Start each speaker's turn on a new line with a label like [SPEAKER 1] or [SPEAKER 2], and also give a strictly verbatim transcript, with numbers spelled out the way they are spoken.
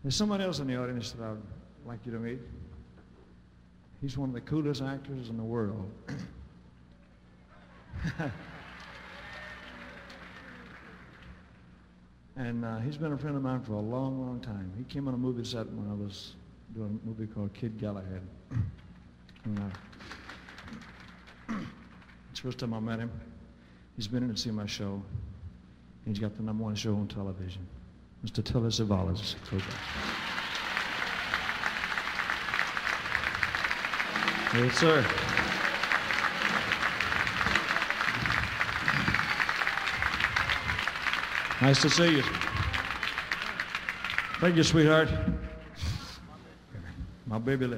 [SPEAKER 1] There's somebody else in the audience that I'd like you to meet. He's one of the coolest actors in the world. And uh, he's been a friend of mine for a long, long time. He came on a movie set when I was doing a movie called Kid Galahad. And, uh, it's the first time I met him. He's been in to see my show. He's got the number one show on television. Mister Telly Savalas. Yes, sir. Nice to see you. Thank you, sweetheart. My baby left.